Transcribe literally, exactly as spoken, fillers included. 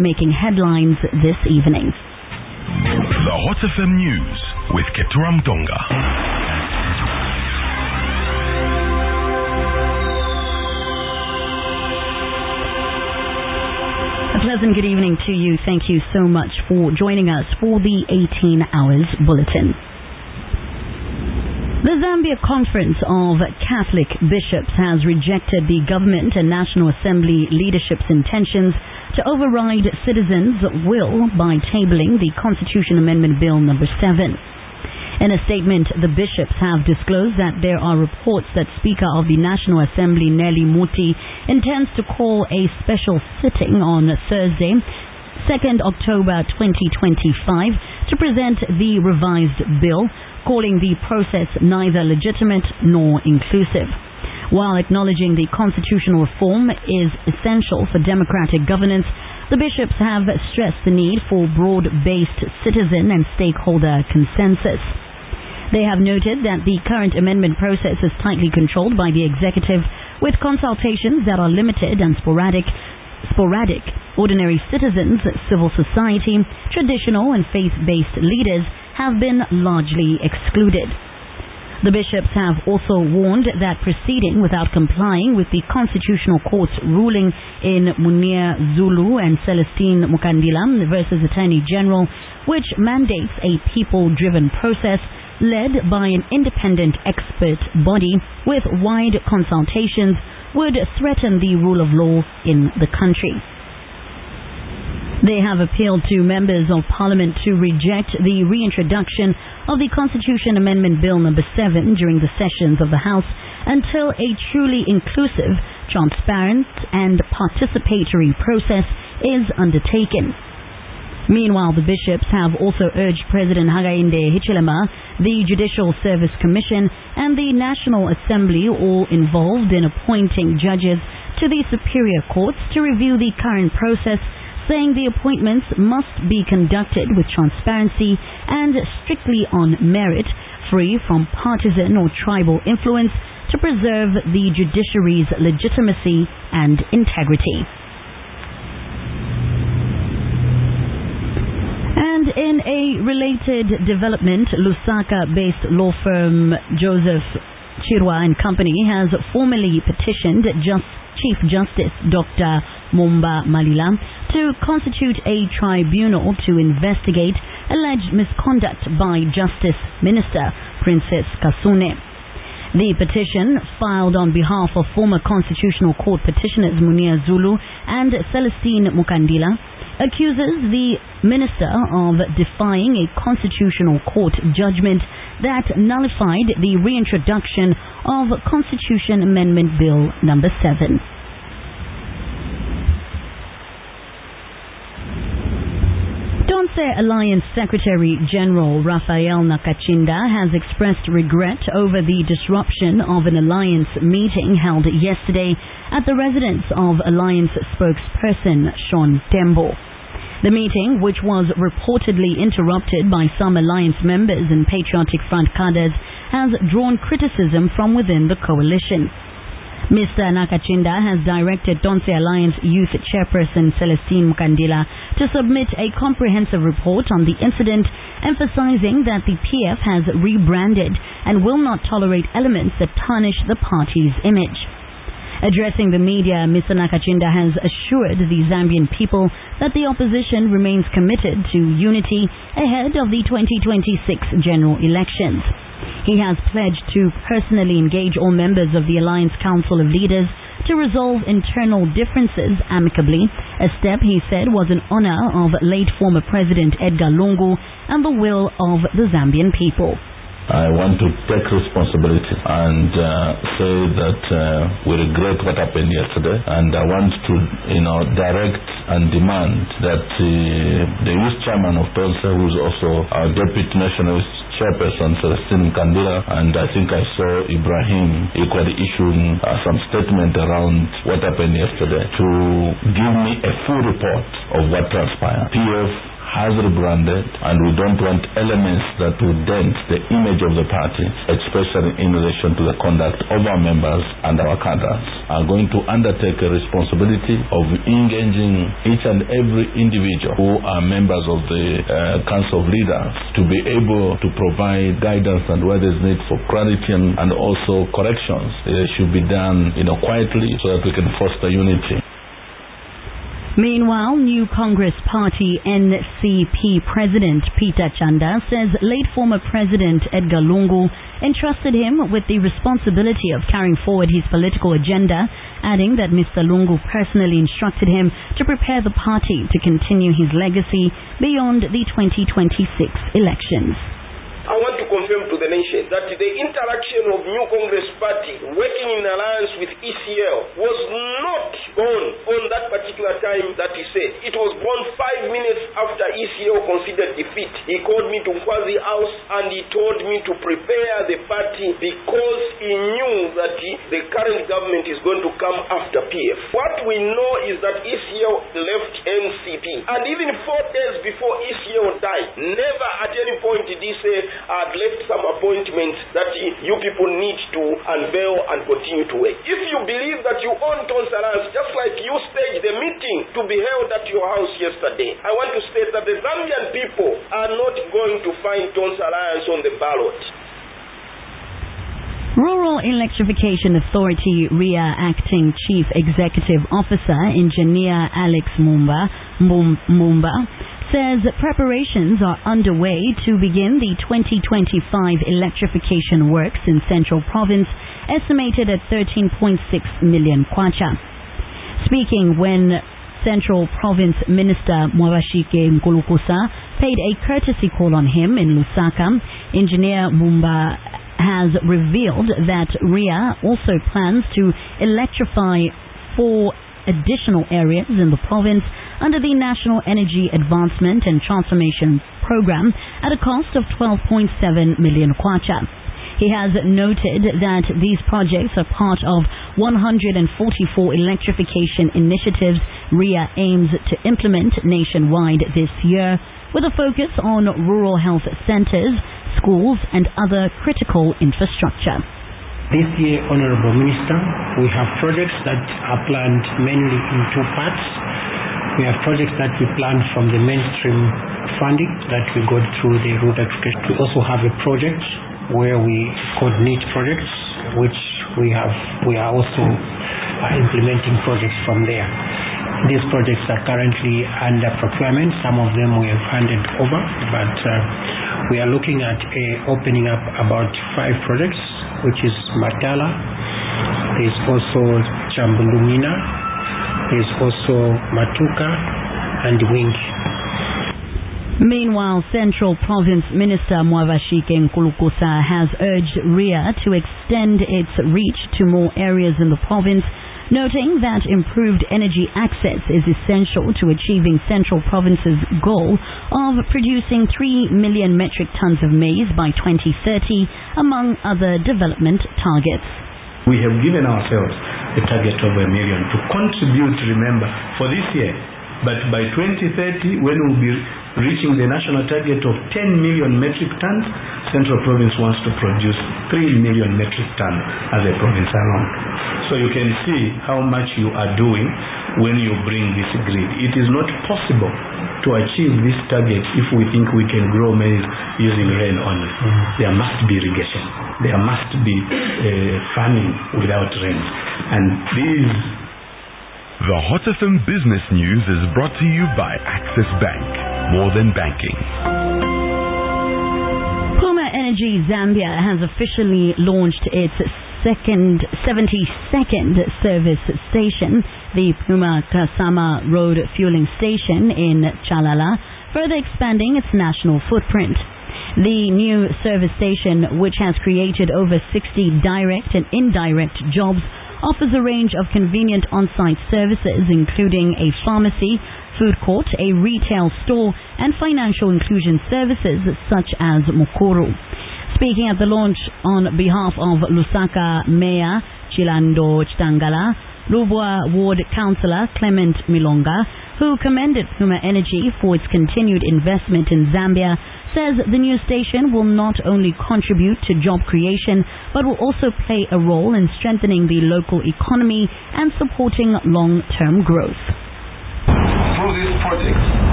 making headlines this evening. The Hot F M News with Ketura Mtonga. A pleasant good evening to you. Thank you so much for joining us for the eighteen hours bulletin. The Zambia Conference of Catholic Bishops has rejected the government and National Assembly leadership's intentions to override citizens' will by tabling the Constitution Amendment Bill number seven. In a statement, the bishops have disclosed that there are reports that Speaker of the National Assembly, Nelly Muti, intends to call a special sitting on Thursday, second October twenty twenty-five, to present the revised bill, calling the process neither legitimate nor inclusive. While acknowledging the constitutional reform is essential for democratic governance, the bishops have stressed the need for broad-based citizen and stakeholder consensus. They have noted that the current amendment process is tightly controlled by the executive, with consultations that are limited and sporadic. Sporadic. Ordinary citizens, civil society, traditional and faith-based leaders have been largely excluded. The bishops have also warned that proceeding without complying with the Constitutional Court's ruling in Munir Zulu and Celestine Mukandila versus Attorney General, which mandates a people-driven process led by an independent expert body with wide consultations, would threaten the rule of law in the country. They have appealed to members of Parliament to reject the reintroduction of the Constitution Amendment Bill number seven during the sessions of the House until a truly inclusive, transparent and participatory process is undertaken. Meanwhile, the bishops have also urged President Hakainde Hichilema, the Judicial Service Commission and the National Assembly, all involved in appointing judges to the superior courts, to review the current process, saying the appointments must be conducted with transparency and strictly on merit, free from partisan or tribal influence, to preserve the judiciary's legitimacy and integrity. And in a related development, Lusaka-based law firm Joseph Chirwa and Company has formally petitioned Just Chief Justice Doctor Mumba Malila to constitute a tribunal to investigate alleged misconduct by Justice Minister Princess Kasune. The petition, filed on behalf of former Constitutional Court petitioners Munir Zulu and Celestine Mukandila, accuses the minister of defying a Constitutional Court judgment that nullified the reintroduction of Constitution Amendment Bill number seven. Donse Alliance Secretary General Raphael Nakachinda has expressed regret over the disruption of an alliance meeting held yesterday at the residence of alliance spokesperson Sean Tembo. The meeting, which was reportedly interrupted by some alliance members and Patriotic Front cadres, has drawn criticism from within the coalition. Mister Nakachinda has directed Donse Alliance Youth Chairperson Celestine Mukandila to submit a comprehensive report on the incident, emphasizing that the P F has rebranded and will not tolerate elements that tarnish the party's image. Addressing the media, Mister Nakachinda has assured the Zambian people that the opposition remains committed to unity ahead of the twenty twenty-six general elections. He has pledged to personally engage all members of the Alliance Council of Leaders to resolve internal differences amicably, a step he said was in honor of late former President Edgar Lungu and the will of the Zambian people. I want to take responsibility and uh, say that uh, we regret what happened yesterday, and I want to, you know, direct and demand that uh, the youth chairman of Donse, who is also our deputy nationalist chairperson, Celestine Mukandila, and I think I saw Ibrahim equally issuing uh, some statement around what happened yesterday, to give me a full report of what transpired. P F has rebranded, and we don't want elements that would dent the image of the party, especially in relation to the conduct of our members and our cadres, are going to undertake a responsibility of engaging each and every individual who are members of the uh, Council of Leaders to be able to provide guidance and where there's need for clarity and, and also corrections. It should be done, you know, quietly so that we can foster unity. Meanwhile, new Congress Party N C P President Peter Chanda says late former President Edgar Lungu entrusted him with the responsibility of carrying forward his political agenda, adding that Mister Lungu personally instructed him to prepare the party to continue his legacy beyond the twenty twenty-six elections. I want to confirm to the nation that the interaction of New Congress Party working in alliance with E C L was not born on that particular time that he said. It was born five minutes after E C L considered defeat. He called me to Nkwazi House and he told me to prepare the party because he knew that the, the current government is going to come after P F. What we know is that E C L left N C P, and even four days before E C L died, never at any point did he say, I had left some appointments that you people need to unveil and continue to work. If you believe that you own Tonsa Alliance, just like you staged the meeting to be held at your house yesterday, I want to state that the Zambian people are not going to find Tonsa Alliance on the ballot. Rural Electrification Authority R I A Acting Chief Executive Officer Engineer Alex Mumba, Mumba says preparations are underway to begin the twenty twenty-five electrification works in Central Province, estimated at thirteen point six million kwacha. Speaking when Central Province Minister Mwabashike Nkulukusa paid a courtesy call on him in Lusaka, Engineer Mumba has revealed that R I A also plans to electrify four additional areas in the province under the National Energy Advancement and Transformation Program at a cost of twelve point seven million kwacha. He has noted that these projects are part of one hundred forty-four electrification initiatives R I A aims to implement nationwide this year, with a focus on rural health centers, schools and other critical infrastructure. This year, Honorable Minister, we have projects that are planned mainly in two parts. We have projects that we plan from the mainstream funding that we go through the road electrification. We also have a project where we coordinate projects, which we have. We are also uh, implementing projects from there. These projects are currently under procurement. Some of them we have handed over, but uh, we are looking at uh, opening up about five projects, which is Matala. There is also Chambulumina. There is also Matuka and Wing. Meanwhile, Central Province Minister Mwabashike Nkulukusa has urged R I A to extend its reach to more areas in the province, noting that improved energy access is essential to achieving Central Province's goal of producing three million metric tons of maize by twenty thirty, among other development targets. We have given ourselves a target of a million to contribute, remember, for this year. But by twenty thirty, when we'll be reaching the national target of ten million metric tons, Central Province wants to produce three million metric tons as a province alone. So you can see how much you are doing when you bring this grid. It is not possible to achieve this target if we think we can grow maize using rain only. Mm-hmm. There must be irrigation. There must be uh, farming without rain. And these The Hot F M Business News is brought to you by Access Bank. More than banking. Puma Energy Zambia has officially launched its second, seventy-second service station, the Puma Kasama Road Fueling Station in Chalala, further expanding its national footprint. The new service station, which has created over sixty direct and indirect jobs, offers a range of convenient on-site services, including a pharmacy, food court, a retail store, and financial inclusion services such as Mukuru. Speaking at the launch on behalf of Lusaka Mayor Chilando Chitangala, Lubwa Ward Councillor Clement Milonga, who commended Puma Energy for its continued investment in Zambia, says the new station will not only contribute to job creation but will also play a role in strengthening the local economy and supporting long-term growth. Through this project,